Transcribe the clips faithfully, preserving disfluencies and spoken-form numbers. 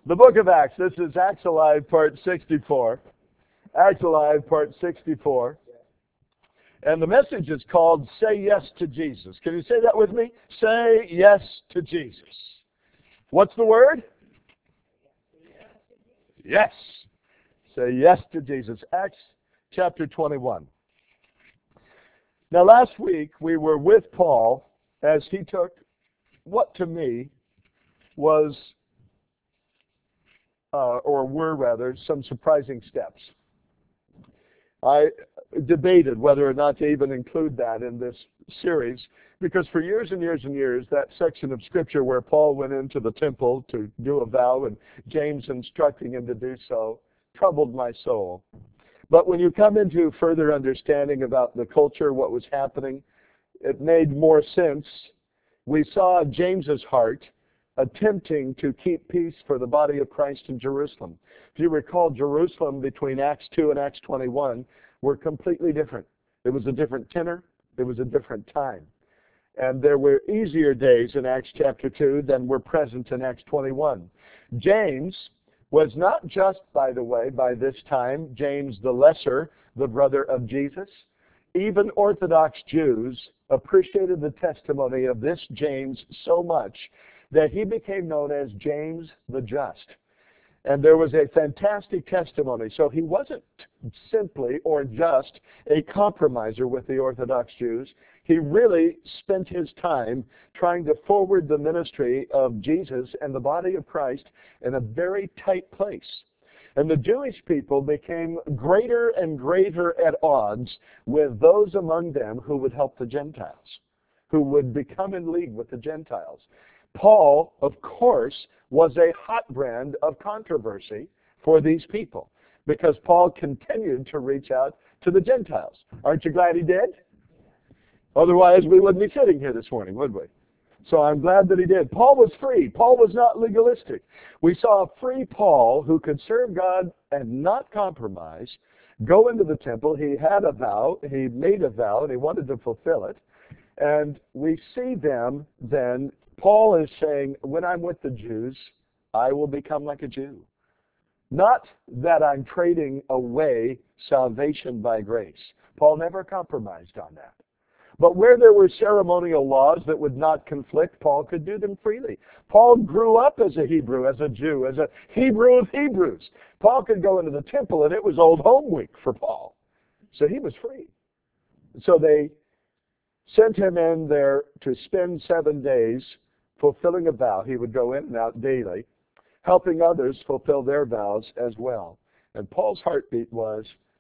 The book of Acts. This is Acts Alive, part sixty-four. Acts Alive, part sixty-four. And the message is called Say Yes to Jesus. Can you say that with me? Say yes to Jesus. What's the word? Yes. Say yes to Jesus. Acts chapter twenty-one. Now last week we were with Paul as he took what to me was, uh, or were rather, some surprising steps. I debated whether or not to even include that in this series, because for years and years and years, that section of Scripture where Paul went into the temple to do a vow and James instructing him to do so troubled my soul. But when you come into further understanding about the culture, what was happening, it made more sense. We saw James's heart attempting to keep peace for the body of Christ in Jerusalem. If you recall, Jerusalem between Acts two and Acts twenty-one were completely different. It was a different tenor. It was a different time. And there were easier days in Acts chapter two than were present in Acts twenty-one. James was not just, by the way, by this time, James the Lesser, the brother of Jesus. Even Orthodox Jews appreciated the testimony of this James so much that he became known as James the Just. And there was a fantastic testimony. So he wasn't simply or just a compromiser with the Orthodox Jews. He really spent his time trying to forward the ministry of Jesus and the body of Christ in a very tight place. And the Jewish people became greater and greater at odds with those among them who would help the Gentiles, who would become in league with the Gentiles. Paul, of course, was a hot brand of controversy for these people because Paul continued to reach out to the Gentiles. Aren't you glad he did? Otherwise, we wouldn't be sitting here this morning, would we? So I'm glad that he did. Paul was free. Paul was not legalistic. We saw a free Paul who could serve God and not compromise, go into the temple. He had a vow. He made a vow, and he wanted to fulfill it. And we see them then, Paul is saying, when I'm with the Jews, I will become like a Jew. Not that I'm trading away salvation by grace. Paul never compromised on that. But where there were ceremonial laws that would not conflict, Paul could do them freely. Paul grew up as a Hebrew, as a Jew, as a Hebrew of Hebrews. Paul could go into the temple, and it was Old Home Week for Paul. So he was free. So they sent him in there to spend seven days fulfilling a vow. He would go in and out daily, helping others fulfill their vows as well. And Paul's heartbeat was,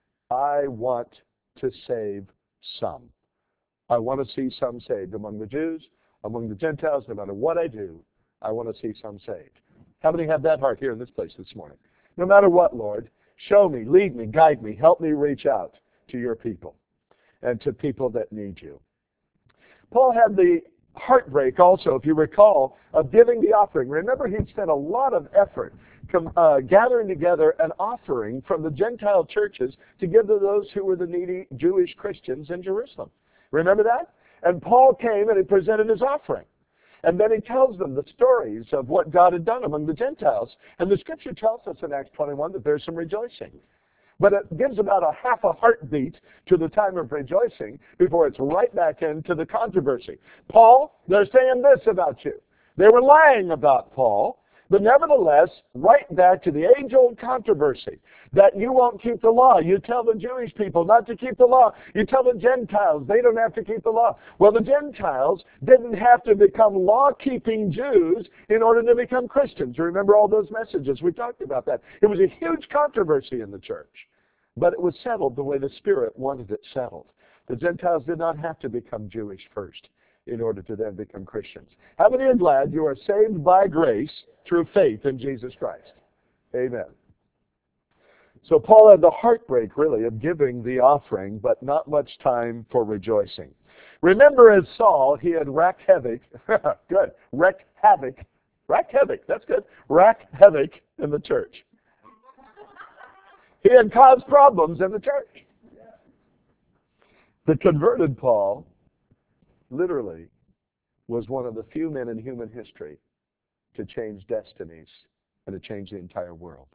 I want to save some. I want to see some saved among the Jews, among the Gentiles. No matter what I do, I want to see some saved. How many have that heart here in this place this morning? No matter what, Lord, show me, lead me, guide me, help me reach out to your people and to people that need you. Paul had the heartbreak also, if you recall, of giving the offering. Remember, he'd spent a lot of effort com- uh, gathering together an offering from the Gentile churches to give to those who were the needy Jewish Christians in Jerusalem. Remember that? And Paul came and he presented his offering. And then he tells them the stories of what God had done among the Gentiles. And the Scripture tells us in Acts twenty-one that there's some rejoicing. But it gives about a half a heartbeat to the time of rejoicing before it's right back into the controversy. Paul, they're saying this about you. They were lying about Paul, but nevertheless, right back to the age-old controversy that you won't keep the law. You tell the Jewish people not to keep the law. You tell the Gentiles they don't have to keep the law. Well, the Gentiles didn't have to become law-keeping Jews in order to become Christians. You remember all those messages? We talked about that. It was a huge controversy in the church, but it was settled the way the Spirit wanted it settled. The Gentiles did not have to become Jewish first in order to then become Christians. How many are glad you are saved by grace through faith in Jesus Christ? Amen. So Paul had the heartbreak, really, of giving the offering, but not much time for rejoicing. Remember, as Saul, he had wreaked havoc. Good. Wreaked havoc. Wreaked havoc. That's good. Wreaked havoc in the church. He had caused problems in the church. The converted Paul, literally, was one of the few men in human history to change destinies and to change the entire world.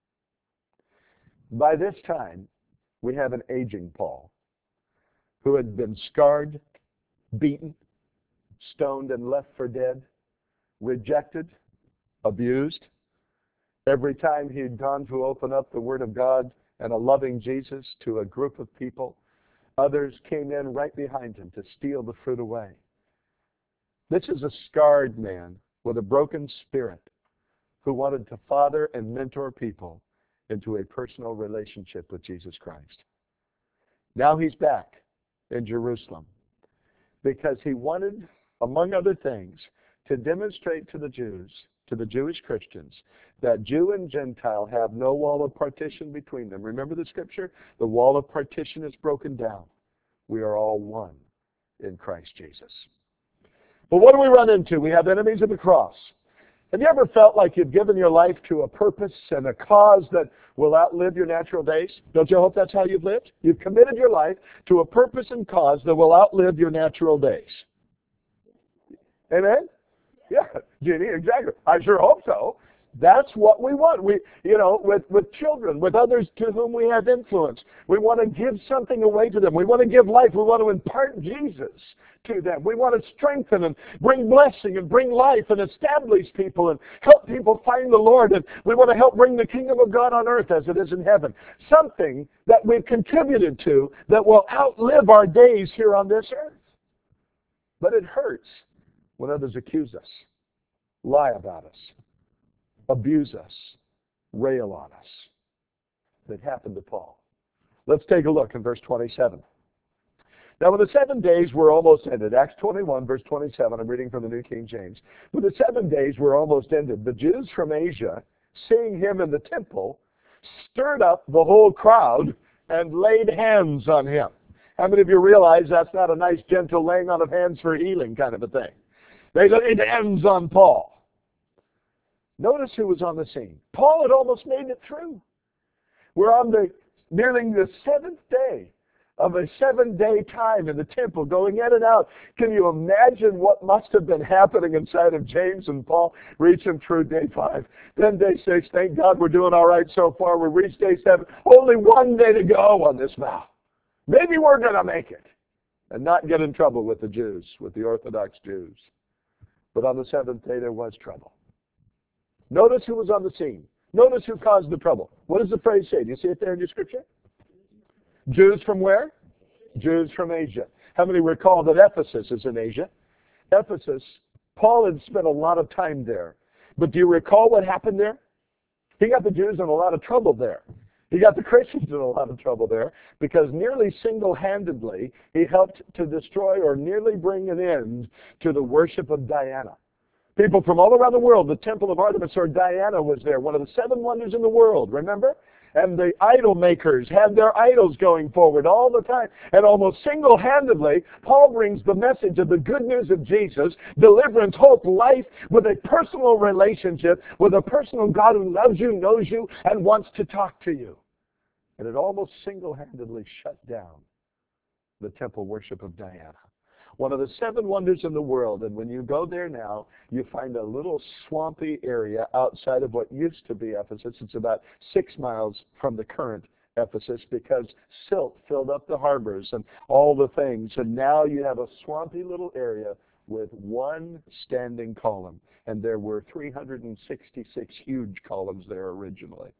By this time, we have an aging Paul who had been scarred, beaten, stoned, and left for dead, rejected, abused. Every time he'd gone to open up the Word of God and a loving Jesus to a group of people, others came in right behind him to steal the fruit away. This is a scarred man with a broken spirit who wanted to father and mentor people into a personal relationship with Jesus Christ. Now he's back in Jerusalem because he wanted, among other things, to demonstrate to the Jews, to the Jewish Christians, that Jew and Gentile have no wall of partition between them. Remember the scripture? The wall of partition is broken down. We are all one in Christ Jesus. But what do we run into? We have enemies of the cross. Have you ever felt like you've given your life to a purpose and a cause that will outlive your natural days? Don't you hope that's how you've lived? You've committed your life to a purpose and cause that will outlive your natural days. Amen? Yeah, Jeannie, exactly. I sure hope so. That's what we want. We, you know, with, with children, with others to whom we have influence. We want to give something away to them. We want to give life. We want to impart Jesus to them. We want to strengthen and bring blessing and bring life and establish people and help people find the Lord. And we want to help bring the kingdom of God on earth as it is in heaven. Something that we've contributed to that will outlive our days here on this earth. But it hurts when others accuse us, lie about us, abuse us, rail on us. That happened to Paul. Let's take a look in verse twenty-seven. Now when the seven days were almost ended, Acts twenty-one, verse twenty-seven, I'm reading from the New King James. When the seven days were almost ended, the Jews from Asia, seeing him in the temple, stirred up the whole crowd and laid hands on him. How many of you realize that's not a nice, gentle laying on of hands for healing kind of a thing? They laid hands on Paul. Notice who was on the scene. Paul had almost made it through. We're on the nearing the seventh day of a seven-day time in the temple, going in and out. Can you imagine what must have been happening inside of James and Paul reaching through day five? Then day six, thank God we're doing all right so far. We reached day seven. Only one day to go on this vow. Maybe we're going to make it and not get in trouble with the Jews, with the Orthodox Jews. But on the seventh day, there was trouble. Notice who was on the scene. Notice who caused the trouble. What does the phrase say? Do you see it there in your scripture? Jews from where? Jews from Asia. How many recall that Ephesus is in Asia? Ephesus, Paul had spent a lot of time there. But do you recall what happened there? He got the Jews in a lot of trouble there. He got the Christians in a lot of trouble there because nearly single-handedly he helped to destroy or nearly bring an end to the worship of Diana. People from all around the world, the temple of Artemis or Diana was there, one of the seven wonders in the world, remember? And the idol makers had their idols going forward all the time. And almost single-handedly, Paul brings the message of the good news of Jesus, deliverance, hope, life, with a personal relationship, with a personal God who loves you, knows you, and wants to talk to you. And it almost single-handedly shut down the temple worship of Diana. One of the seven wonders in the world, and when you go there now, you find a little swampy area outside of what used to be Ephesus. It's about six miles from the current Ephesus because silt filled up the harbors and all the things. And now you have a swampy little area with one standing column. And there were three hundred sixty-six huge columns there originally.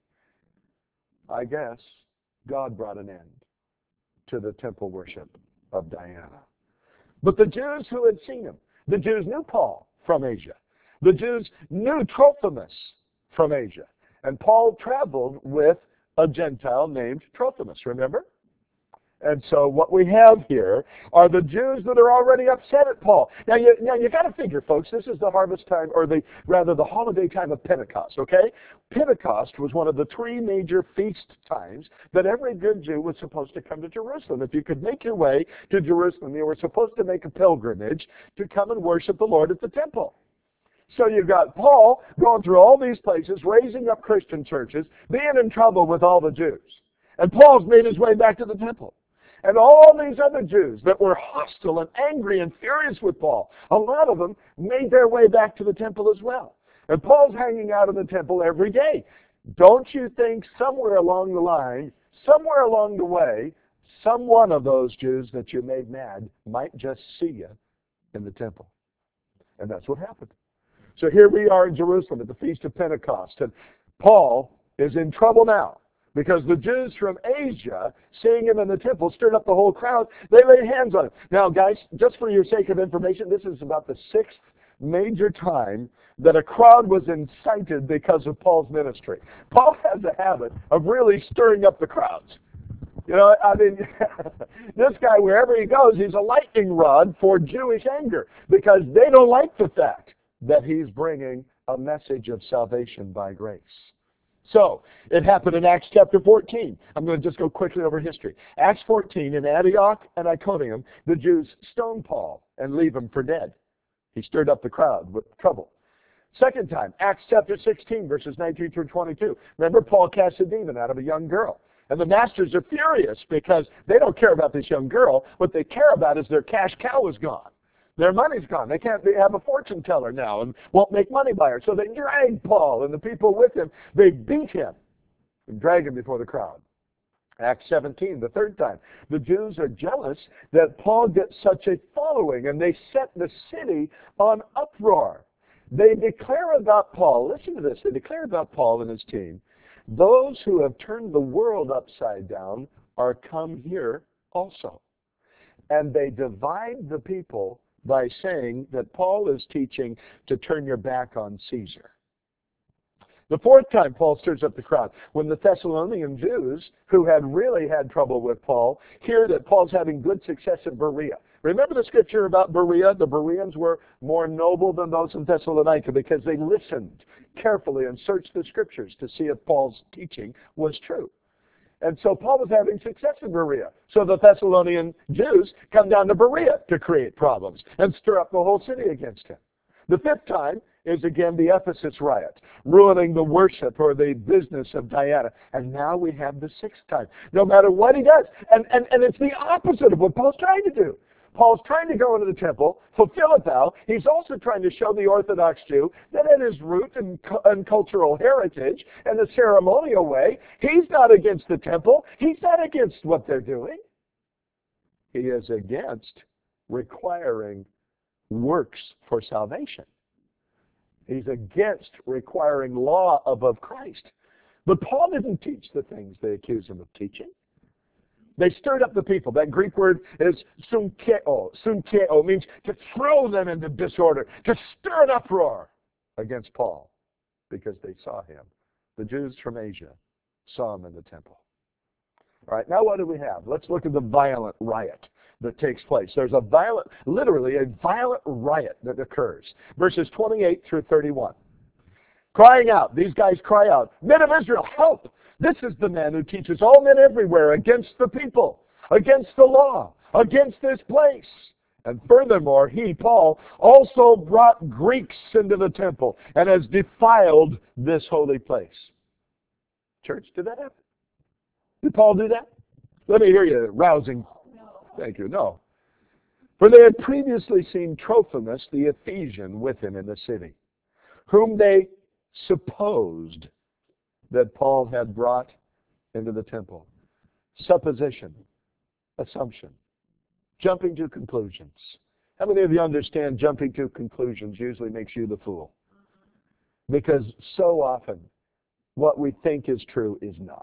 I guess God brought an end to the temple worship of Diana. But the Jews who had seen him, the Jews knew Paul from Asia. The Jews knew Trophimus from Asia. And Paul traveled with a Gentile named Trophimus, remember? And so what we have here are the Jews that are already upset at Paul. Now you, now you got to figure, folks, this is the harvest time, or the rather the holiday time of Pentecost, okay? Pentecost was one of the three major feast times that every good Jew was supposed to come to Jerusalem. If you could make your way to Jerusalem, you were supposed to make a pilgrimage to come and worship the Lord at the temple. So you've got Paul going through all these places, raising up Christian churches, being in trouble with all the Jews. And Paul's made his way back to the temple. And all these other Jews that were hostile and angry and furious with Paul, a lot of them made their way back to the temple as well. And Paul's hanging out in the temple every day. Don't you think somewhere along the line, somewhere along the way, some one of those Jews that you made mad might just see you in the temple? And that's what happened. So here we are in Jerusalem at the Feast of Pentecost, and Paul is in trouble now because the Jews from Asia, seeing him in the temple, stirred up the whole crowd. They laid hands on him. Now, guys, just for your sake of information, this is about the sixth major time that a crowd was incited because of Paul's ministry. Paul has a habit of really stirring up the crowds. You know, I mean, this guy, wherever he goes, he's a lightning rod for Jewish anger because they don't like the fact that he's bringing a message of salvation by grace. So, it happened in Acts chapter fourteen. I'm going to just go quickly over history. Acts fourteen, in Antioch and Iconium, the Jews stoned Paul and leave him for dead. He stirred up the crowd with trouble. Second time, Acts chapter sixteen, verses nineteen through twenty-two. Remember, Paul cast a demon out of a young girl. And the masters are furious because they don't care about this young girl. What they care about is their cash cow is gone. Their money's gone. They can't they have a fortune teller now and won't make money by her. So they drag Paul and the people with him. They beat him and drag him before the crowd. Acts seventeen, the third time. The Jews are jealous that Paul gets such a following, and they set the city on uproar. They declare about Paul, listen to this, they declare about Paul and his team, those who have turned the world upside down are come here also. And they divide the people by saying that Paul is teaching to turn your back on Caesar. The fourth time Paul stirs up the crowd, when the Thessalonian Jews, who had really had trouble with Paul, hear that Paul's having good success in Berea. Remember the scripture about Berea? The Bereans were more noble than those in Thessalonica because they listened carefully and searched the scriptures to see if Paul's teaching was true. And so Paul was having success in Berea. So the Thessalonian Jews come down to Berea to create problems and stir up the whole city against him. The fifth time is again the Ephesus riot, ruining the worship or the business of Diana. And now we have the sixth time. No matter what he does. And, and, and it's the opposite of what Paul's trying to do. Paul's trying to go into the temple, fulfill a vow. He's also trying to show the Orthodox Jew that in his root and, and cultural heritage and the ceremonial way, he's not against the temple. He's not against what they're doing. He is against requiring works for salvation. He's against requiring law above Christ. But Paul didn't teach the things they accuse him of teaching. They stirred up the people. That Greek word is sunkeo. Sunkeo means to throw them into disorder, to stir an uproar against Paul because they saw him. The Jews from Asia saw him in the temple. All right, now what do we have? Let's look at the violent riot that takes place. There's a violent, literally a violent riot that occurs. Verses twenty-eight through thirty-one. Crying out, these guys cry out, men of Israel, help! This is the man who teaches all men everywhere against the people, against the law, against this place. And furthermore, he, Paul, also brought Greeks into the temple and has defiled this holy place. Church, did that happen? Did Paul do that? Let me hear you rousing. Thank you. No. For they had previously seen Trophimus the Ephesian with him in the city, whom they supposed that Paul had brought into the temple. Supposition, assumption, jumping to conclusions. How many of you understand jumping to conclusions usually makes you the fool? Because so often what we think is true is not.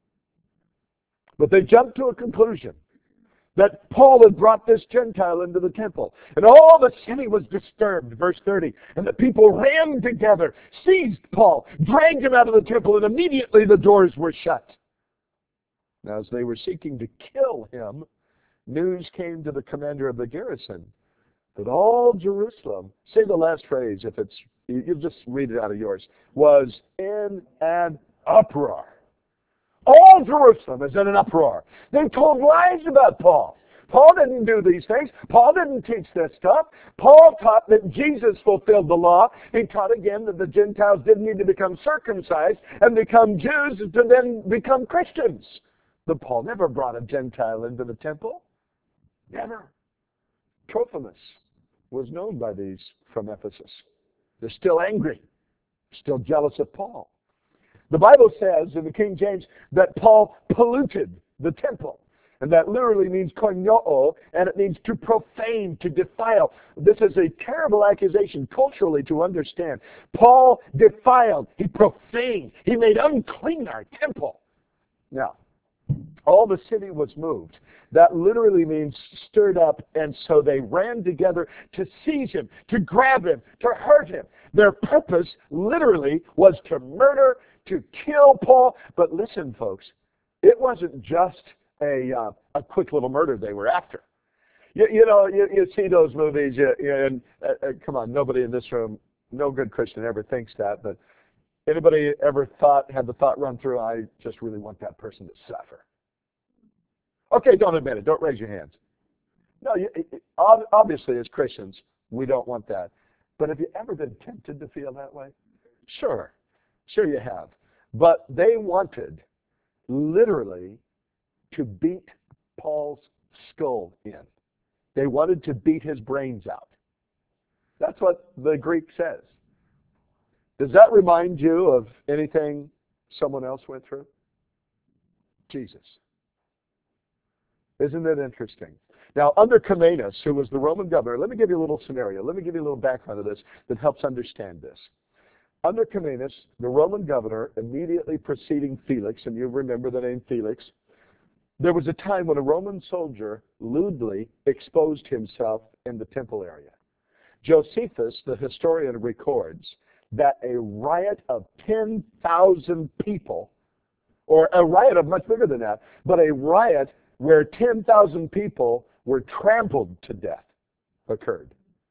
But they jumped to a conclusion that Paul had brought this Gentile into the temple. And all the city was disturbed, verse thirty. And the people ran together, seized Paul, dragged him out of the temple, and immediately the doors were shut. Now, as they were seeking to kill him, news came to the commander of the garrison that all Jerusalem, say the last phrase if it's, you, you just read it out of yours, was in an uproar. All Jerusalem is in an uproar. They told lies about Paul. Paul didn't do these things. Paul didn't teach this stuff. Paul taught that Jesus fulfilled the law. He taught again that the Gentiles didn't need to become circumcised and become Jews to then become Christians. But Paul never brought a Gentile into the temple. Never. Trophimus was known by these from Ephesus. They're still angry. Still jealous of Paul. The Bible says in the King James that Paul polluted the temple. And that literally means koinoo, and it means to profane, to defile. This is a terrible accusation culturally to understand. Paul defiled, he profaned, he made unclean our temple. Now, all the city was moved. That literally means stirred up, and so they ran together to seize him, to grab him, to hurt him. Their purpose literally was to murder, to kill Paul. But listen, folks, it wasn't just a uh, a quick little murder they were after. You, you know, you, you see those movies, you, you, and uh, uh, come on, nobody in this room, no good Christian ever thinks that, but anybody ever thought, had the thought run through, I just really want that person to suffer? Okay, don't admit it. Don't raise your hands. No, you, obviously as Christians, we don't want that. But have you ever been tempted to feel that way? Sure. Sure you have. But they wanted, literally, to beat Paul's skull in. They wanted to beat his brains out. That's what the Greek says. Does that remind you of anything someone else went through? Jesus. Isn't it interesting? Now, under Commanus, who was the Roman governor, let me give you a little scenario. Let me give you a little background of this that helps understand this. Under Commanus, the Roman governor, immediately preceding Felix, and you remember the name Felix, there was a time when a Roman soldier lewdly exposed himself in the temple area. Josephus, the historian, records that a riot of ten thousand people, or a riot of much bigger than that, but a riot where ten thousand people were trampled to death, occurred.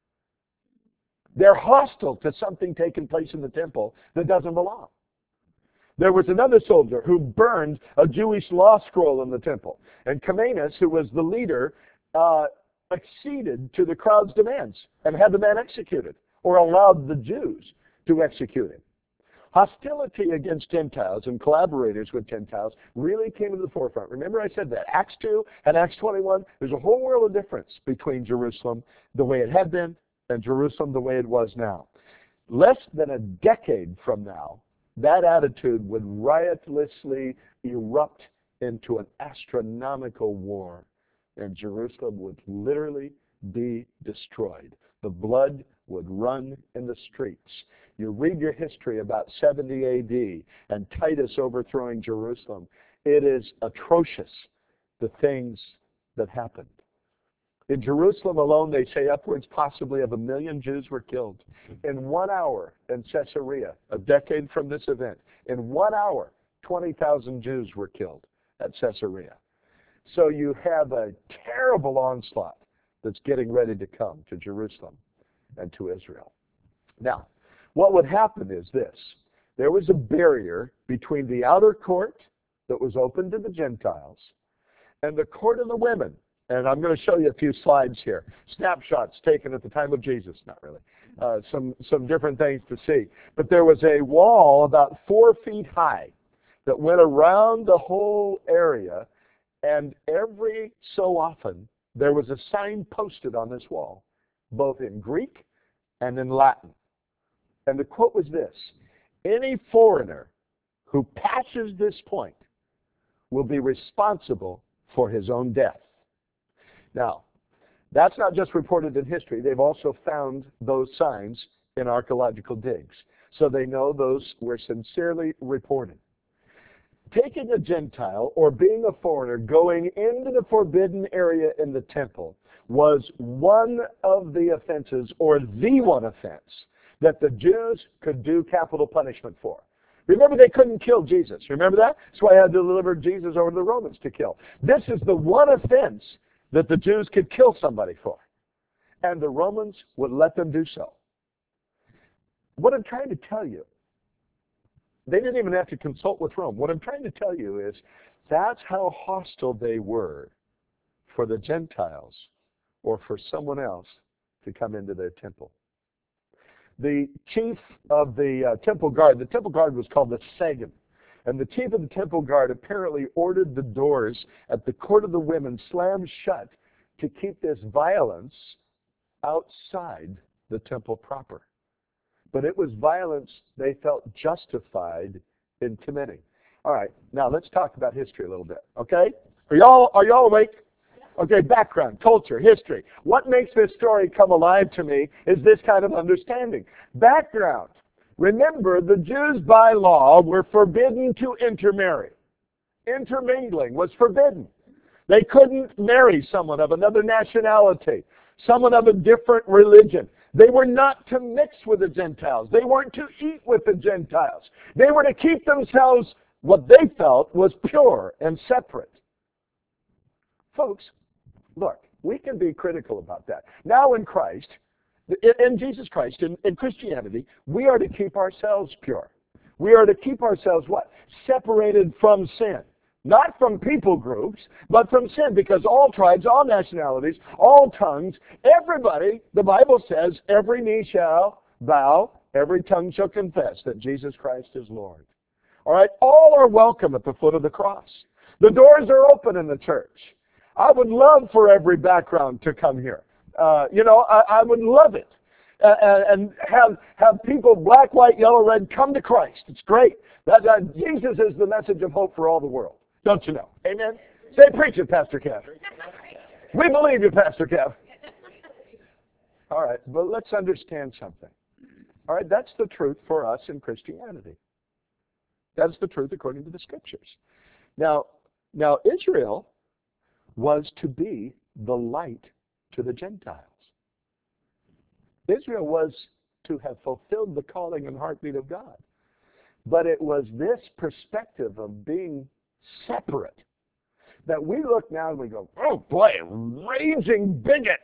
They're hostile to something taking place in the temple that doesn't belong. There was another soldier who burned a Jewish law scroll in the temple. And Commanus, who was the leader, uh, acceded to the crowd's demands and had the man executed, or allowed the Jews to execute him. Hostility against Gentiles and collaborators with Gentiles really came to the forefront. Remember I said that. Acts two and Acts twenty-one, there's a whole world of difference between Jerusalem, the way it had been, and Jerusalem, the way it was now. Less than a decade from now, that attitude would riotously erupt into an astronomical war, and Jerusalem would literally be destroyed. The blood would run in the streets. You read your history about seventy A D and Titus overthrowing Jerusalem. It is atrocious, the things that happened. In Jerusalem alone, they say upwards possibly of a million Jews were killed. In one hour in Caesarea, a decade from this event, in one hour, twenty thousand Jews were killed at Caesarea. So you have a terrible onslaught that's getting ready to come to Jerusalem and to Israel. Now, what would happen is this. There was a barrier between the outer court that was open to the Gentiles and the court of the women. And I'm going to show you a few slides here. Snapshots taken at the time of Jesus, not really. Uh, some, some different things to see. But there was a wall about four feet high that went around the whole area, and every so often there was a sign posted on this wall, both in Greek and in Latin. And the quote was this: any foreigner who passes this point will be responsible for his own death. Now, that's not just reported in history. They've also found those signs in archaeological digs. So they know those were sincerely reported. Taking a Gentile or being a foreigner going into the forbidden area in the temple was one of the offenses, or the one offense, that the Jews could do capital punishment for. Remember, they couldn't kill Jesus. Remember that? That's why I had to deliver Jesus over to the Romans to kill. This is the one offense that the Jews could kill somebody for. And the Romans would let them do so. What I'm trying to tell you, they didn't even have to consult with Rome. What I'm trying to tell you is that's how hostile they were for the Gentiles or for someone else to come into their temple. The chief of the uh, temple guard, the temple guard was called the Sagan. And the chief of the temple guard apparently ordered the doors at the court of the women slammed shut to keep this violence outside the temple proper. but it was violence they felt justified in committing. All right, now let's talk about history a little bit, okay? Are y'all, are y'all awake? Okay, background, culture, history. What makes this story come alive to me is this kind of understanding. Background. Remember, the Jews by law were forbidden to intermarry. Intermingling was forbidden. They couldn't marry someone of another nationality, someone of a different religion. They were not to mix with the Gentiles. They weren't to eat with the Gentiles. They were to keep themselves, what they felt, was pure and separate. Folks, look, we can be critical about that. Now in Christ, in Jesus Christ, in, in Christianity, we are to keep ourselves pure. We are to keep ourselves what? Separated from sin. Not from people groups, but from sin, because all tribes, all nationalities, all tongues, everybody, the Bible says, every knee shall bow, every tongue shall confess that Jesus Christ is Lord. All right? All are welcome at the foot of the cross. The doors are open in the church. I would love for every background to come here. Uh, you know, I, I would love it. Uh, and have have people, black, white, yellow, red, come to Christ. It's great. That, that Jesus is the message of hope for all the world. Don't you know? Amen? Say, preach it, Pastor Kev. We believe you, Pastor Kev. All right, but let's understand something. All right, that's the truth for us in Christianity. That's the truth according to the Scriptures. Now, now Israel was to be the light to the Gentiles. Israel was to have fulfilled the calling and heartbeat of God. But it was this perspective of being separate that we look now and we go, oh boy, raging bigots.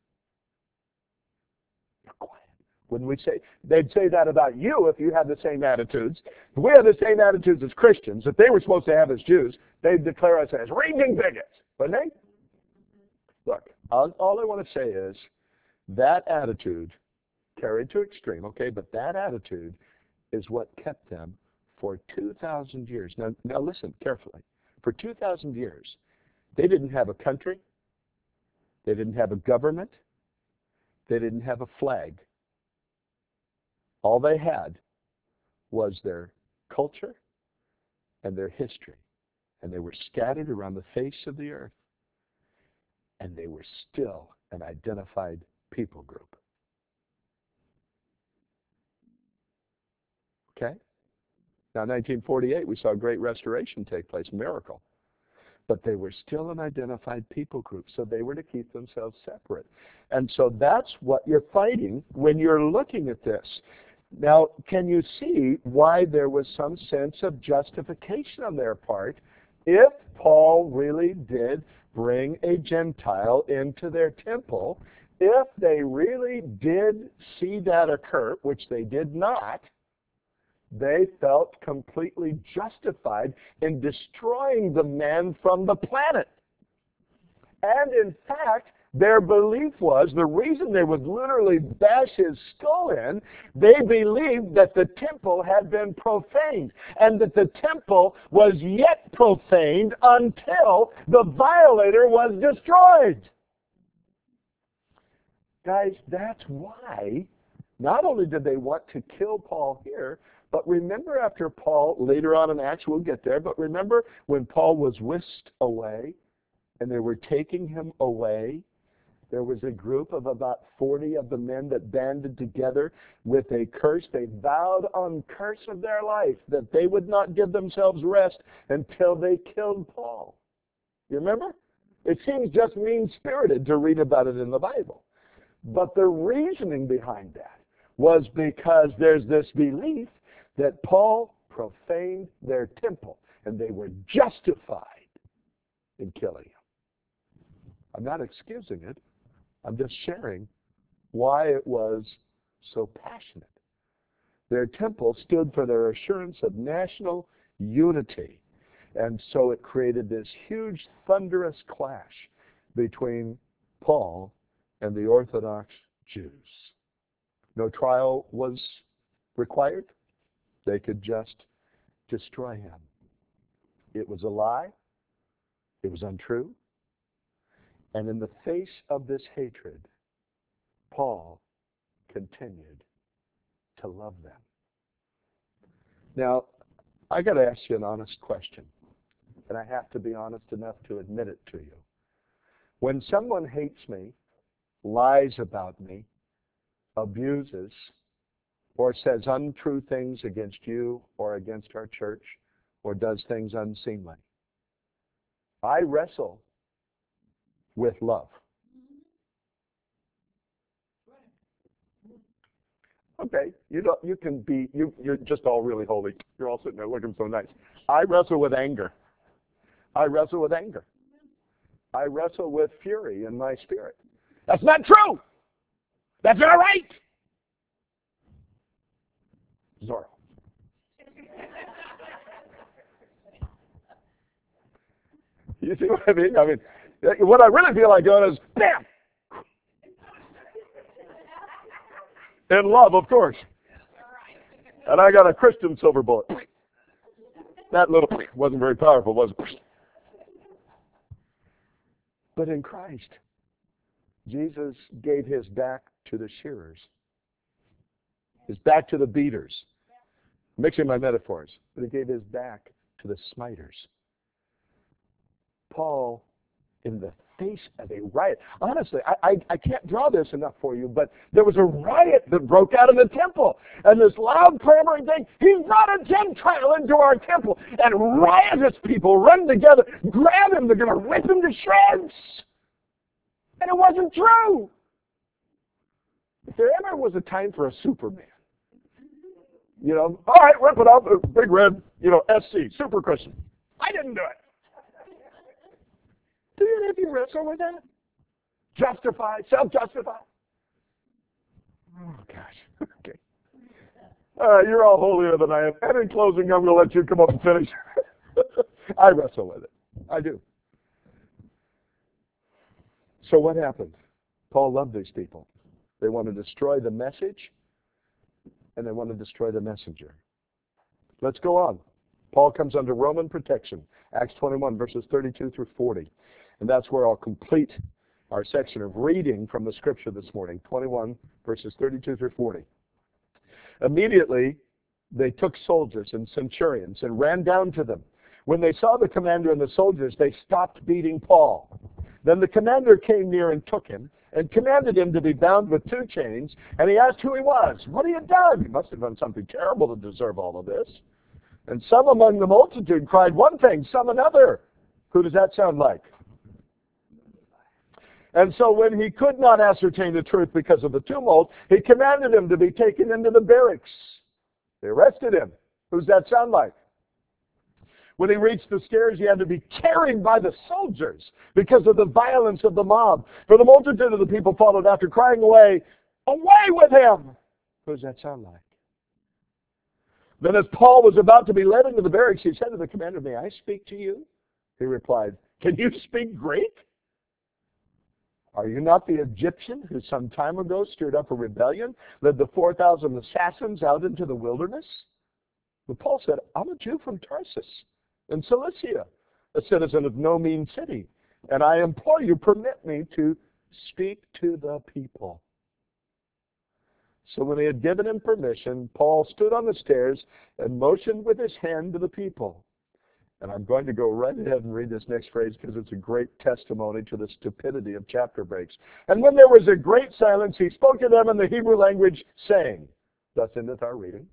You're quiet. Wouldn't we say, they'd say that about you if you had the same attitudes. If we had the same attitudes as Christians that they were supposed to have as Jews, they'd declare us as raging bigots, wouldn't they? Look, all, all I want to say is that attitude carried to extreme, okay, but that attitude is what kept them for two thousand years. Now, now listen carefully. For two thousand years, they didn't have a country. They didn't have a government. They didn't have a flag. All they had was their culture and their history. And they were scattered around the face of the earth. And they were still an identified people group. Okay? Now, in nineteen forty-eight, we saw a great restoration take place, miracle. But they were still an identified people group, so they were to keep themselves separate. And so that's what you're fighting when you're looking at this. Now, can you see why there was some sense of justification on their part if Paul really did bring a Gentile into their temple, if they really did see that occur, which they did not? They felt completely justified in destroying the man from the planet. And in fact, their belief was, the reason they would literally bash his skull in, they believed that the temple had been profaned, and that the temple was yet profaned until the violator was destroyed. Guys, that's why not only did they want to kill Paul here, but remember after Paul, later on in Acts, we'll get there, but remember when Paul was whisked away and they were taking him away, there was a group of about forty of the men that banded together with a curse. They vowed on curse of their life that they would not give themselves rest until they killed Paul. You remember? It seems just mean-spirited to read about it in the Bible. But the reasoning behind that was because there's this belief that Paul profaned their temple, and they were justified in killing him. I'm not excusing it. I'm just sharing why it was so passionate. Their temple stood for their assurance of national unity, and so it created this huge, thunderous clash between Paul and the Orthodox Jews. No trial was required. They could just destroy him. It was a lie. It was untrue. And in the face of this hatred, Paul continued to love them. Now, I got to ask you an honest question, and I have to be honest enough to admit it to you. When someone hates me, lies about me, abuses, or says untrue things against you or against our church, or does things unseemly, I wrestle with love. Okay, you don't, you can be, you, you're just all really holy. You're all sitting there looking so nice. I wrestle with anger. I wrestle with anger. I wrestle with fury in my spirit. That's not true. That's not right. Zorro. You see what I mean? I mean, what I really feel like doing is, bam! In love, of course. And I got a Christian silver bullet. That little wasn't very powerful, was it? But in Christ, Jesus gave his back to the shearers, his back to the beaters. I'm mixing my metaphors, but he gave his back to the smiters. Paul, in the face of a riot, honestly, I, I, I can't draw this enough for you, but there was a riot that broke out in the temple, and this loud clamoring thing, he brought a Gentile into our temple, and riotous people run together, grab him, they're going to rip him to shreds. And it wasn't true. If there ever was a time for a Superman, you know, all right, rip it up, big red, you know, S C, Super Christian. I didn't do it. Do any of you wrestle with that? Justify, self-justify? Oh, gosh. Okay. All right, you're all holier than I am. And in closing, I'm going to let you come up and finish. I wrestle with it. I do. So what happened? Paul loved these people. They want to destroy the message, and they want to destroy the messenger. Let's go on. Paul comes under Roman protection. Acts twenty-one, verses thirty-two through forty. And that's where I'll complete our section of reading from the scripture this morning. twenty-one, verses thirty-two through forty. Immediately, they took soldiers and centurions and ran down to them. When they saw the commander and the soldiers, they stopped beating Paul. Then the commander came near and took him and commanded him to be bound with two chains. And he asked who he was. What had he done? He must have done something terrible to deserve all of this. And some among the multitude cried one thing, some another. Who does that sound like? And so when he could not ascertain the truth because of the tumult, he commanded him to be taken into the barracks. They arrested him. Who's that sound like? When he reached the stairs, he had to be carried by the soldiers because of the violence of the mob. For the multitude of the people followed after, crying away, away with him! Who does that sound like? Then as Paul was about to be led into the barracks, he said to the commander, may I speak to you? He replied, can you speak Greek? Are you not the Egyptian who some time ago stirred up a rebellion, led the four thousand assassins out into the wilderness? But Paul said, I'm a Jew from Tarsus in Cilicia, a citizen of no mean city, and I implore you, permit me to speak to the people. So when he had given him permission, Paul stood on the stairs and motioned with his hand to the people. And I'm going to go right ahead and read this next phrase because it's a great testimony to the stupidity of chapter breaks. And when there was a great silence, he spoke to them in the Hebrew language, saying, thus endeth our reading.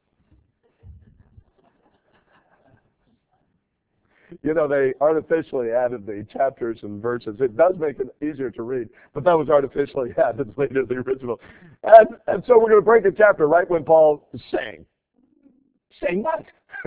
You know, they artificially added the chapters and verses. It does make it easier to read, but that was artificially added later to the original. And, and so we're going to break a chapter right when Paul is saying. Saying what?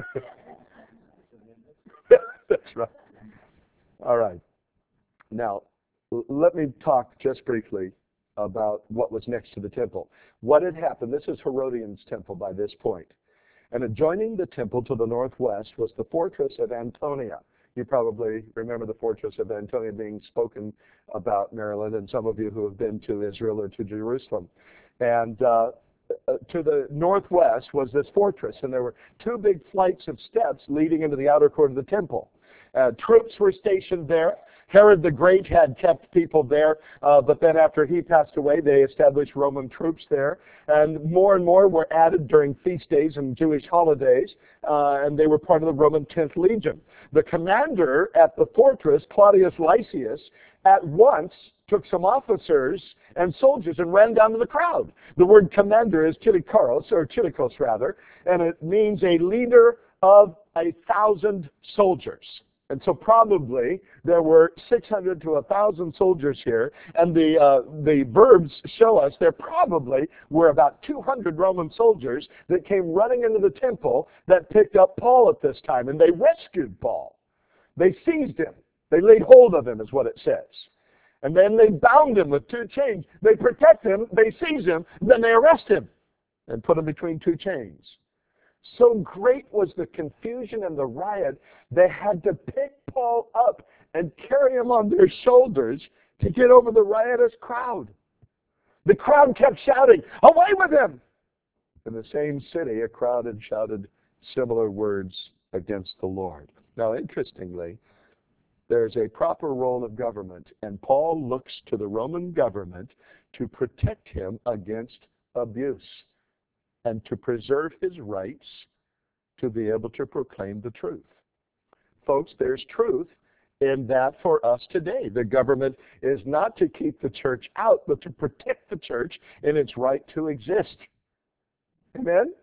That's right. All right. Now, l- let me talk just briefly about what was next to the temple. What had happened, this is Herodian's temple by this point. And adjoining the temple to the northwest was the fortress of Antonia. You probably remember the fortress of Antonia being spoken about, Maryland, and some of you who have been to Israel or to Jerusalem. And uh, to the northwest was this fortress, and there were two big flights of steps leading into the outer court of the temple. Uh, troops were stationed there. Herod the Great had kept people there, uh, but then after he passed away, they established Roman troops there. And more and more were added during feast days and Jewish holidays, uh, and they were part of the Roman tenth Legion. The commander at the fortress, Claudius Lysias, at once took some officers and soldiers and ran down to the crowd. The word commander is chilikaros, or chilikos rather, and it means a leader of a thousand soldiers. And so probably there were six hundred to one thousand soldiers here, and the uh, the verbs show us there probably were about two hundred Roman soldiers that came running into the temple that picked up Paul at this time, and they rescued Paul. They seized him. They laid hold of him, is what it says. And then they bound him with two chains. They protect him, they seize him, then they arrest him and put him between two chains. So great was the confusion and the riot, they had to pick Paul up and carry him on their shoulders to get over the riotous crowd. The crowd kept shouting, "Away with him!" In the same city, a crowd had shouted similar words against the Lord. Now, interestingly, there's a proper role of government, and Paul looks to the Roman government to protect him against abuse and to preserve his rights to be able to proclaim the truth. Folks, there's truth in that for us today. The government is not to keep the church out, but to protect the church in its right to exist. Amen?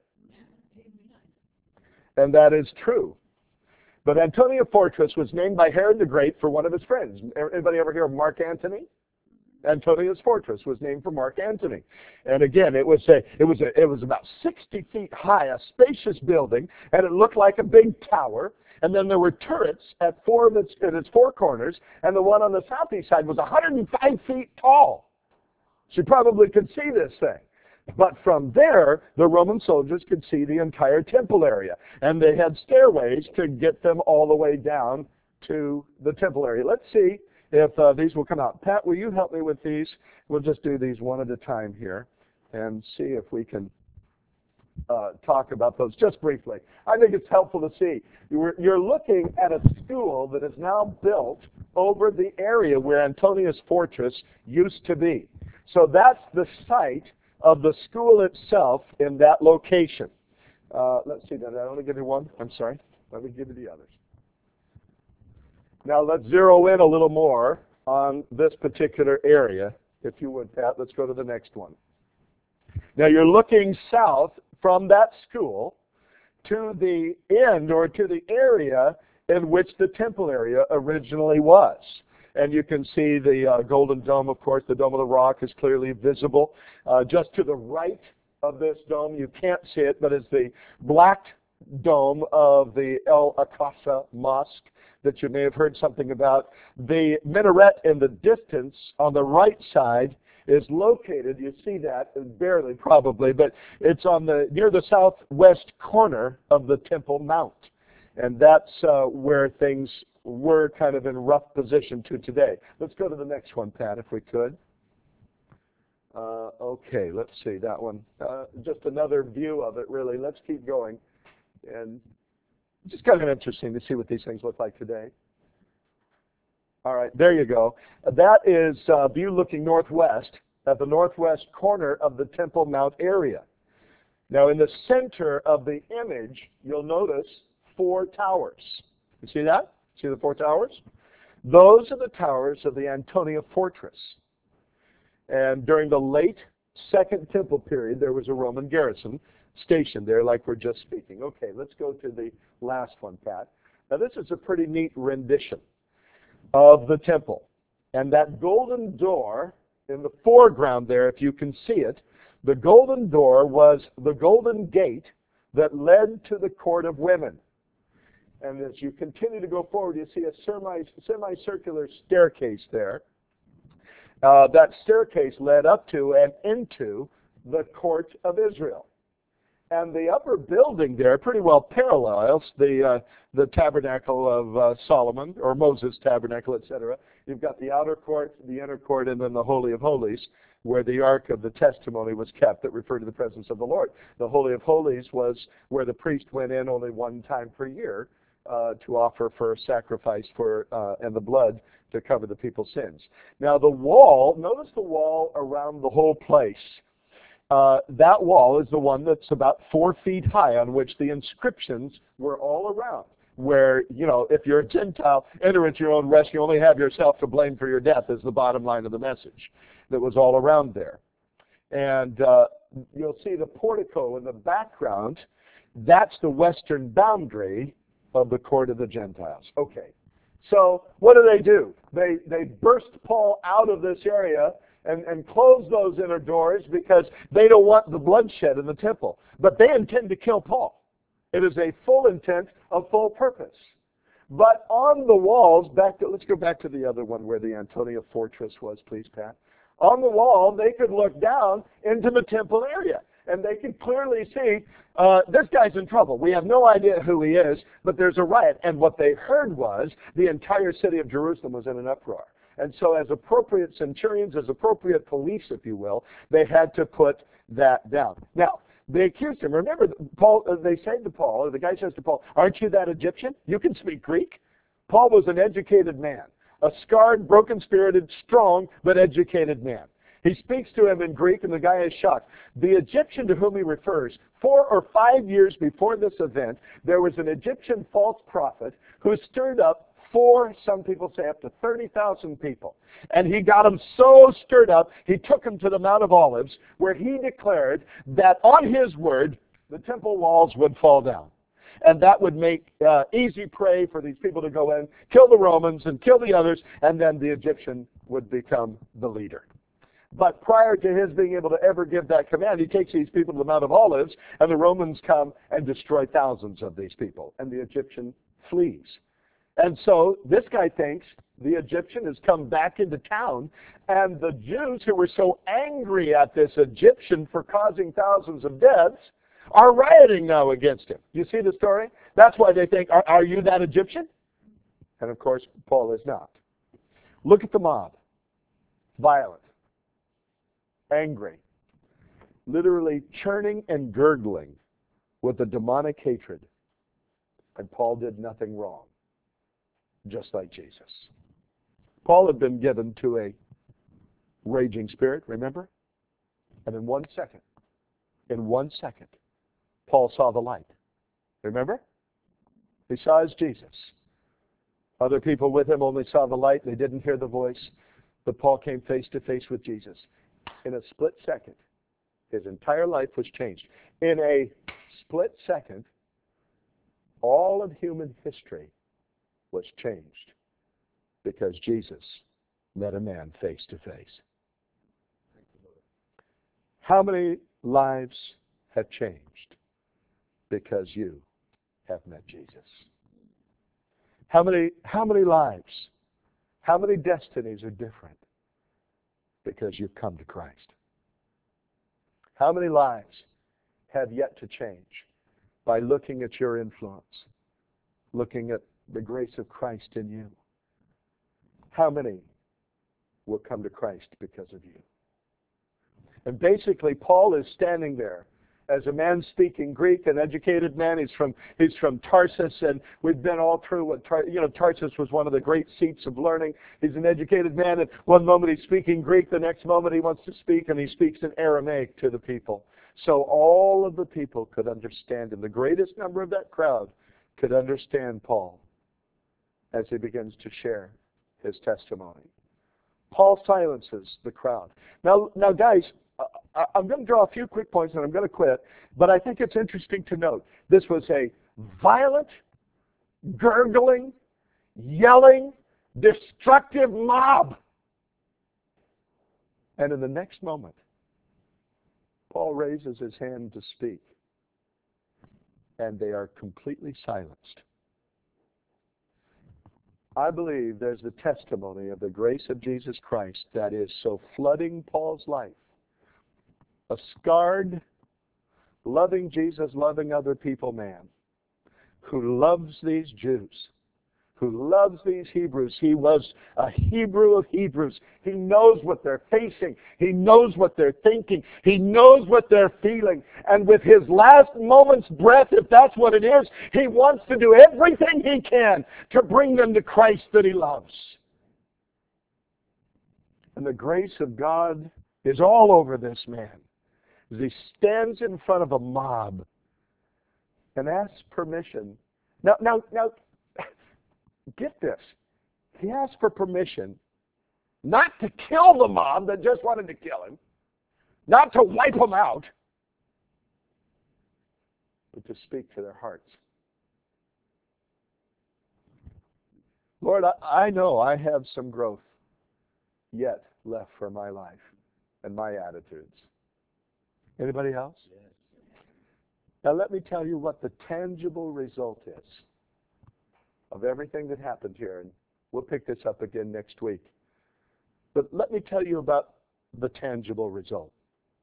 And that is true. But Antonia Fortress was named by Herod the Great for one of his friends. Anybody ever hear of Mark Antony? Antonia's Fortress was named for Mark Antony. And again, it was a, it was a, it was about sixty feet high, a spacious building, and it looked like a big tower. And then there were turrets at four of its, at its four corners, and the one on the southeast side was one hundred five feet tall. So you probably could see this thing. But from there, the Roman soldiers could see the entire temple area. And they had stairways to get them all the way down to the temple area. Let's see if uh, these will come out. Pat, will you help me with these? We'll just do these one at a time here and see if we can uh, talk about those just briefly. I think it's helpful to see. You're, you're looking at a school that is now built over the area where Antonia's Fortress used to be. So that's the site of the school itself in that location. Uh, let's see, did I only give you one? I'm sorry. Let me give you the others. Now let's zero in a little more on this particular area. If you would, Pat, let's go to the next one. Now you're looking south from that school to the end or to the area in which the temple area originally was. And you can see the uh, Golden Dome, of course. The Dome of the Rock is clearly visible. Uh, just to the right of this dome, you can't see it, but it's the black dome of the El Aqsa Mosque that you may have heard something about. The minaret in the distance on the right side is located, you see that, barely probably, but it's on the near the southwest corner of the Temple Mount. And that's uh, where things were kind of in rough position to today. Let's go to the next one, Pat, if we could. Uh, okay, let's see that one. Uh, just another view of it, really. Let's keep going. And just kind of interesting to see what these things look like today. All right, there you go. That is a view looking northwest at the northwest corner of the Temple Mount area. Now, in the center of the image, you'll notice four towers. You see that? See the four towers? Those are the towers of the Antonia Fortress. And during the late Second Temple period, there was a Roman garrison stationed there like we're just speaking. Okay, let's go to the last one, Pat. Now, this is a pretty neat rendition of the temple. And that golden door in the foreground there, if you can see it, the golden door was the golden gate that led to the court of women. And as you continue to go forward, you see a semi, semicircular staircase there. Uh, that staircase led up to and into the court of Israel. And the upper building there pretty well parallels the uh, the tabernacle of uh, Solomon, or Moses' tabernacle, et cetera. You've got the outer court, the inner court, and then the Holy of Holies, where the Ark of the Testimony was kept that referred to the presence of the Lord. The Holy of Holies was where the priest went in only one time per year uh, to offer for sacrifice for uh, and the blood to cover the people's sins. Now the wall, notice the wall around the whole place. Uh, that wall is the one that's about four feet high, on which the inscriptions were all around. Where, you know, if you're a Gentile, enter into your own rest, you only have yourself to blame for your death, is the bottom line of the message that was all around there. And uh, you'll see the portico in the background. That's the western boundary of the court of the Gentiles. Okay. So what do they do? They, they burst Paul out of this area and, and close those inner doors because they don't want the bloodshed in the temple. But they intend to kill Paul. It is a full intent of full purpose. But on the walls, back to, let's go back to the other one where the Antonia fortress was, please, Pat. On the wall, they could look down into the temple area. And they could clearly see, uh, this guy's in trouble. We have no idea who he is, but there's a riot. And what they heard was the entire city of Jerusalem was in an uproar. And so as appropriate centurions, as appropriate police, if you will, they had to put that down. Now, they accused him. Remember, Paul. Uh, they said to Paul, or the guy says to Paul, aren't you that Egyptian? You can speak Greek. Paul was an educated man, a scarred, broken-spirited, strong, but educated man. He speaks to him in Greek, and the guy is shocked. The Egyptian to whom he refers, four or five years before this event, there was an Egyptian false prophet who stirred up four, some people say up to thirty thousand people. And he got them so stirred up, he took them to the Mount of Olives, where he declared that on his word, the temple walls would fall down. And that would make uh, easy prey for these people to go in, kill the Romans and kill the others, and then the Egyptian would become the leader. But prior to his being able to ever give that command, he takes these people to the Mount of Olives, and the Romans come and destroy thousands of these people, and the Egyptian flees. And so this guy thinks the Egyptian has come back into town, and the Jews who were so angry at this Egyptian for causing thousands of deaths are rioting now against him. You see the story? That's why they think, are, are you that Egyptian? And of course, Paul is not. Look at the mob. Violent. Angry. Literally churning and gurgling with a demonic hatred. And Paul did nothing wrong. Just like Jesus. Paul had been given to a raging spirit, remember? And in one second, in one second, Paul saw the light. Remember? He saw his Jesus. Other people with him only saw the light. They didn't hear the voice. But Paul came face to face with Jesus. In a split second, his entire life was changed. In a split second, all of human history was changed because Jesus met a man face to face. How many lives have changed because you have met Jesus? How many, how many lives, how many destinies are different because you've come to Christ? How many lives have yet to change by looking at your influence, looking at the grace of Christ in you? How many will come to Christ because of you? And basically, Paul is standing there as a man speaking Greek, an educated man. He's from he's from Tarsus, and we've been all through what Tar, you know. Tarsus was one of the great seats of learning. He's an educated man, and one moment he's speaking Greek, the next moment he wants to speak, and he speaks in Aramaic to the people. So all of the people could understand him. The greatest number of that crowd could understand Paul as he begins to share his testimony. Paul silences the crowd. Now, now, guys, I, I'm going to draw a few quick points and I'm going to quit, but I think it's interesting to note this was a violent, gurgling, yelling, destructive mob. And in the next moment, Paul raises his hand to speak, and they are completely silenced. I believe there's the testimony of the grace of Jesus Christ that is so flooding Paul's life. A scarred, loving Jesus, loving other people man who loves these Jews, who loves these Hebrews. He was a Hebrew of Hebrews. He knows what they're facing. He knows what they're thinking. He knows what they're feeling. And with his last moment's breath, if that's what it is, he wants to do everything he can to bring them to Christ that he loves. And the grace of God is all over this man as he stands in front of a mob and asks permission. Now, now, now, get this. He asked for permission not to kill the mob that just wanted to kill him, not to wipe them out, but to speak to their hearts. Lord, I, I know I have some growth yet left for my life and my attitudes. Anybody else? Yes. Now let me tell you what the tangible result is of everything that happened here, and we'll pick this up again next week. But let me tell you about the tangible result.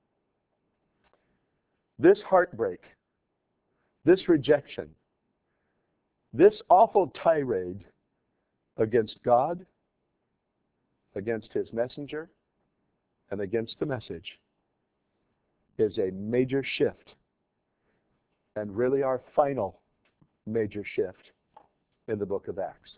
This heartbreak, this rejection, this awful tirade against God, against his messenger, and against the message is a major shift, and really our final major shift in the book of Acts.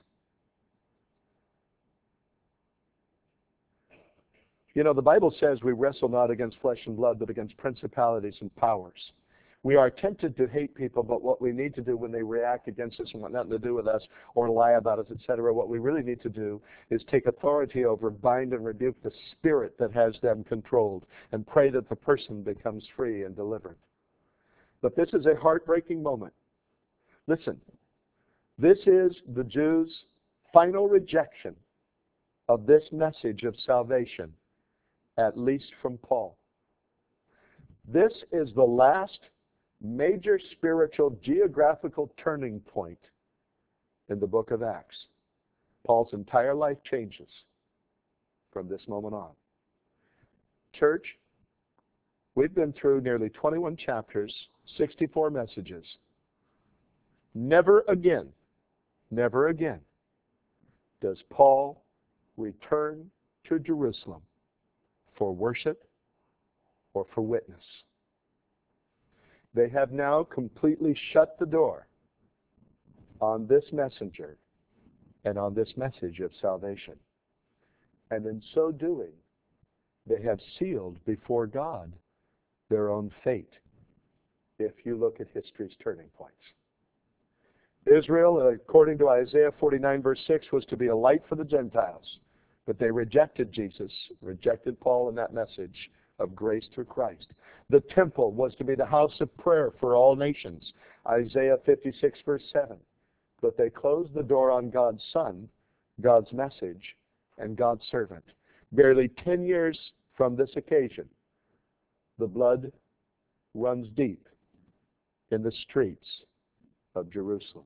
You know, the Bible says we wrestle not against flesh and blood, but against principalities and powers. We are tempted to hate people, but what we need to do when they react against us and want nothing to do with us or lie about us, et cetera, what we really need to do is take authority over, bind and rebuke the spirit that has them controlled, and pray that the person becomes free and delivered. But this is a heartbreaking moment. Listen, this is the Jews' final rejection of this message of salvation, at least from Paul. This is the last major spiritual geographical turning point in the book of Acts. Paul's entire life changes from this moment on. Church, we've been through nearly twenty-one chapters, sixty-four messages. Never again, never again does Paul return to Jerusalem for worship or for witness. They have now completely shut the door on this messenger and on this message of salvation. And in so doing, they have sealed before God their own fate, if you look at history's turning points. Israel, according to Isaiah forty-nine, verse six, was to be a light for the Gentiles, but they rejected Jesus, rejected Paul and that message of grace through Christ. The temple was to be the house of prayer for all nations, Isaiah fifty-six, verse seven. But they closed the door on God's Son, God's message, and God's servant. Barely ten years from this occasion, the blood runs deep in the streets of Jerusalem.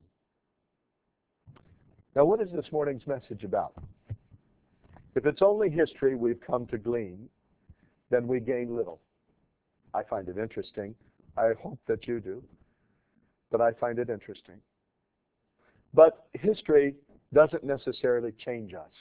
Now, what is this morning's message about? If it's only history we've come to glean, then we gain little. I find it interesting. I hope that you do. But I find it interesting. But history doesn't necessarily change us.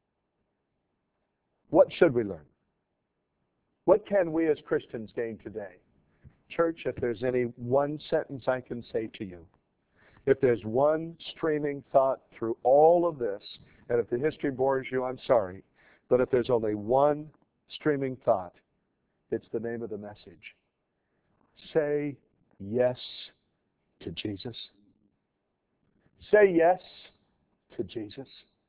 What should we learn? What can we as Christians gain today? Church, if there's any one sentence I can say to you, if there's one streaming thought through all of this, and if the history bores you, I'm sorry, but if there's only one streaming thought, it's the name of the message. Say yes to Jesus. Say yes to Jesus.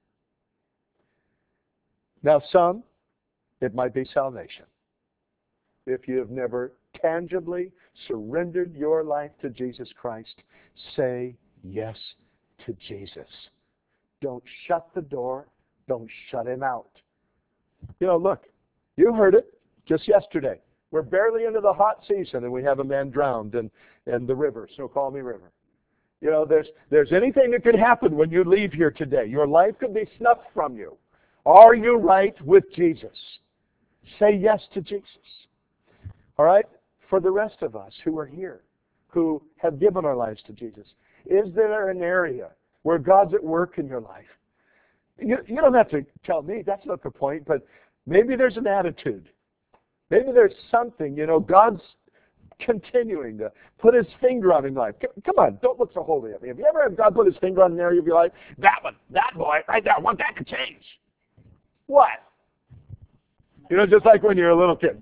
Now, some, it might be salvation. If you have never tangibly surrendered your life to Jesus Christ, say yes to Jesus. Don't shut the door. Don't shut him out. You know, look, you heard it just yesterday. We're barely into the hot season, and we have a man drowned in, in the river, Snoqualmie River. You know, there's, there's anything that could happen when you leave here today. Your life could be snuffed from you. Are you right with Jesus? Say yes to Jesus. All right? For the rest of us who are here, who have given our lives to Jesus, is there an area where God's at work in your life. You, you don't have to tell me, that's not the point, but maybe there's an attitude. Maybe there's something, you know, God's continuing to put his finger on in life. Come on, don't look so holy at me. Have you ever had God put his finger on an area of your life? That one, that boy, right there, I want that to change. What? You know, just like when you're a little kid.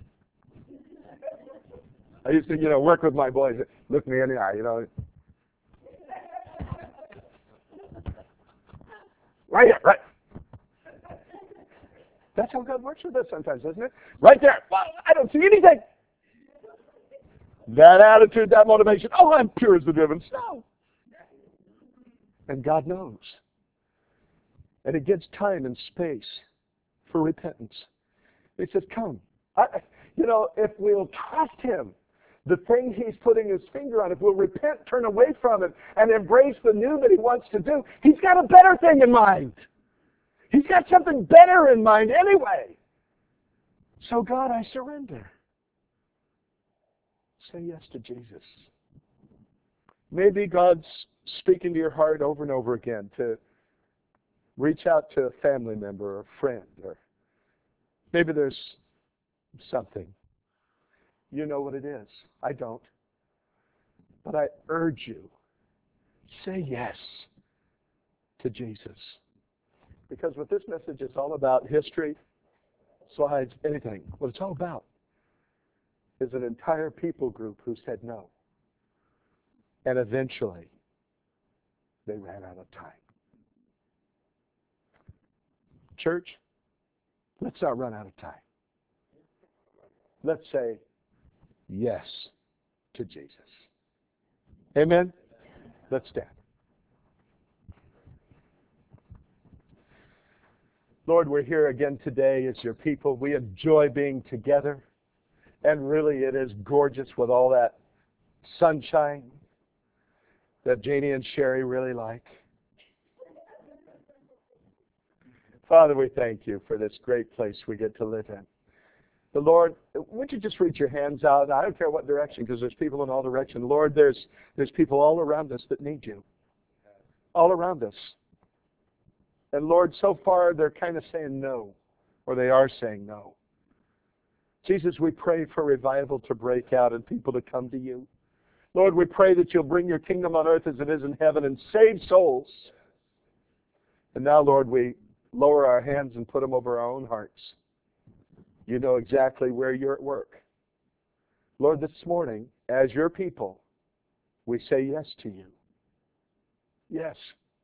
I used to, you know, work with my boys. Look me in the eye, you know. Right here, right. That's how God works with us sometimes, isn't it? Right there. Well, I don't see anything. That attitude, that motivation. Oh, I'm pure as the driven snow. And God knows. And it gives time and space for repentance. He says, come. I, you know, if we'll trust him, the thing he's putting his finger on, if we'll repent, turn away from it, and embrace the new that he wants to do, he's got a better thing in mind. He's got something better in mind anyway. So God, I surrender. Say yes to Jesus. Maybe God's speaking to your heart over and over again to reach out to a family member or a friend, or maybe there's something. You know what it is. I don't. But I urge you, say yes to Jesus. Because what this message is all about, history, slides, anything, what it's all about is an entire people group who said no. And eventually, they ran out of time. Church, let's not run out of time. Let's say yes to Jesus. Amen? Let's stand. Lord, we're here again today as your people. We enjoy being together. And really it is gorgeous with all that sunshine that Janie and Sherry really like. Father, we thank you for this great place we get to live in. The Lord, would you just reach your hands out? I don't care what direction, because there's people in all directions. Lord, there's there's people all around us that need you. All around us. And Lord, so far they're kind of saying no, or they are saying no. Jesus, we pray for revival to break out and people to come to you. Lord, we pray that you'll bring your kingdom on earth as it is in heaven and save souls. And now, Lord, we lower our hands and put them over our own hearts. You know exactly where you're at work. Lord, this morning, as your people, we say yes to you. Yes.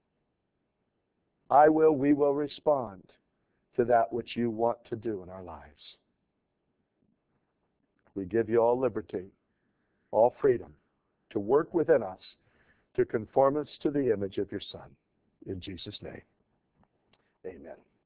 I will, we will respond to that which you want to do in our lives. We give you all liberty, all freedom to work within us to conform us to the image of your Son. In Jesus' name, amen.